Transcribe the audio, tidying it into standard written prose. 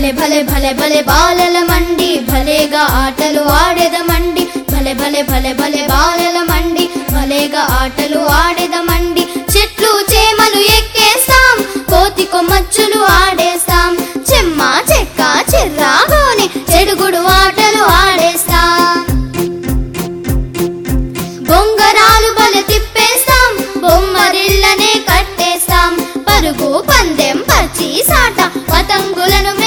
భలే భలే భలే భలే బాలల మండి భలేగా ఆటలు ఆడెదమండి భలే భలే భలే భలే బాలల మండి భలేగా ఆటలు ఆడెదమండి చెట్లు చేమలు ఎక్కేస్తాం కోతి కొమ్మచ్చులు ఆడేస్తాం చెమ్మ చెక్క చెర్రాగోని చెడుగుడు ఆటలు ఆడేస్తాం బొంగరాలు బలె తిప్పేస్తాం బొమ్మరిళ్ళనే కట్టేస్తాం పరుగు పందెం పచ్చి సాట పతంగులను